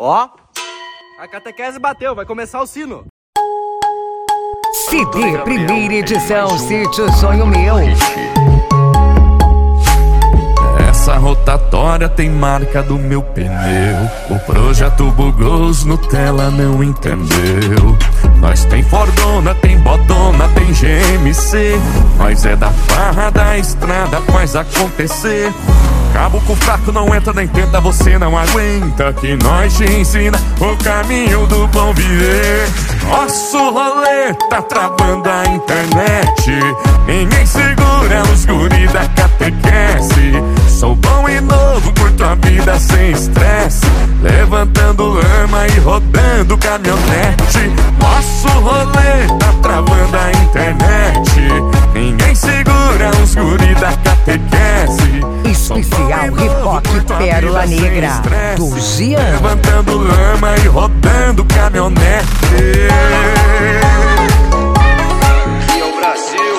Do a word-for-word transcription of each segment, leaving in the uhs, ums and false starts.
Ó, a catequese bateu, vai começar o sino. C D primeira edição, Sítio Sonho Meu. Essa rotatória tem marca do meu pneu. O projeto bugou, os Nutella não entendeu. Nós tem Fordona, tem Bodona, tem G M C. Nós é da farra da estrada, faz acontecer. Cabo com fraco não entra nem tenta, você não aguenta. Que nós te ensina o caminho do bom viver. Nosso rolê tá travando a internet. Ninguém segura os guri da catequese. Sou bom e novo, curto a vida sem estresse. Levantando lama e rodando caminhonete. Nosso rolê tá travando a internet. Ninguém segura os guri da catequese. Especial Hip Hop Pérola Negra do Gian. Levantando lama e rodando caminhonete. E é o Brasil.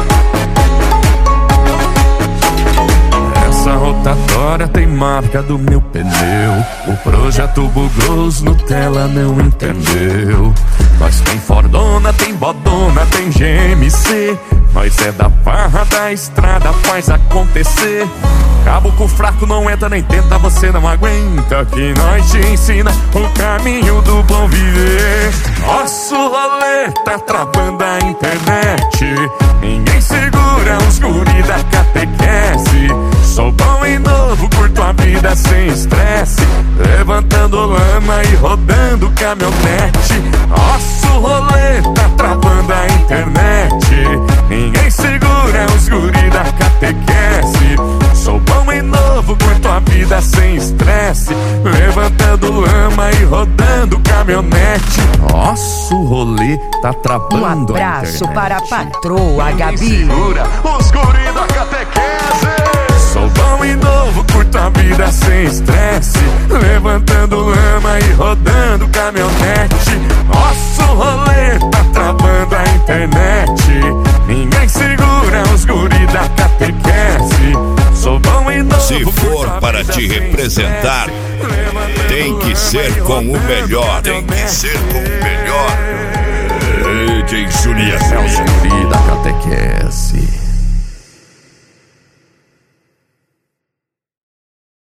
Essa rotatória tem marca do meu pneu. O projeto bugou, os Nutella não entendeu. Nós tem Fordona, tem Bodona, tem G M C. Nós é da farra da estrada, faz acontecer. Cabo com fraco não entra nem tenta, você não aguenta. Que nós te ensina o caminho do bom viver. Nosso rolê tá travando a internet. Ninguém segura os guri da catequese. Sou bom e novo, curto a vida sem estresse. Levantando lama e rodando caminhonete. Nosso rolê tá travando a internet. Ninguém segura os guri da catequese. Sou bom e novo, curto a vida sem estresse. Levantando lama e rodando caminhonete. Nosso rolê tá travando Um abraço a internet. para a patroa Gabi. Segura os guri da catequese. Sou bom e novo, curto a vida sem estresse. Levantando lama e rodando caminhonete. Nosso rolê tá travando a internet. Ninguém segura os guri da catequese. Sou bom e novo. Se for para te representar, tem que ser com o melhor. Tem que ser com o melhor. D J Juliano. Guri da catequese.